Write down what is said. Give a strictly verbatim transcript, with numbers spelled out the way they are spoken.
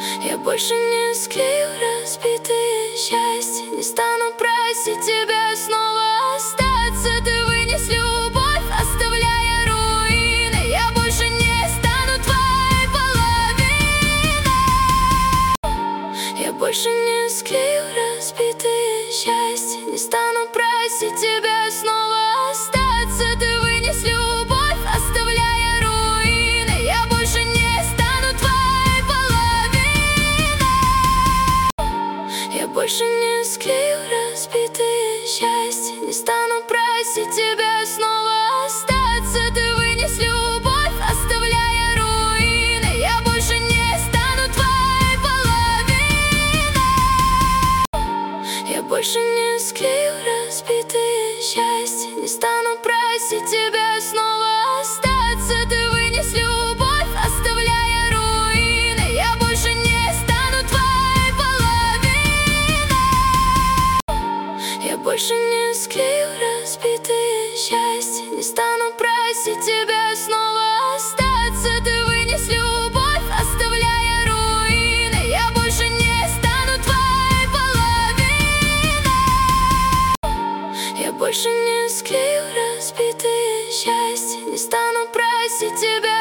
Я больше не склею разбитые счастья, не стану просить тебя снова остаться. Ты вынес любовь, оставляя руины. Я больше не стану твоей половиной. Я больше не склею разбитые счастья, не стану просить тебя снова остаться. Ты вынес любовь, оставляя руины. Я больше не стану твоей половиной. Я больше не склею разбитые счастья, не стану просить тебя снова остаться. Ты вынес любовь, оставляя руины. Я больше не стану твоей половиной. Я больше не склею разбитые счастья, не стану просить тебя снова остаться. Ты вынес любовь, оставляя руины. Я больше не стану твоей половиной. Я больше не склею разбитые счастья, не стану просить тебя снова остаться. Ты вынес любовь, оставляя руины. Я больше не стану твоей половиной. Я больше не склею разбитые счастья, не стану просить тебя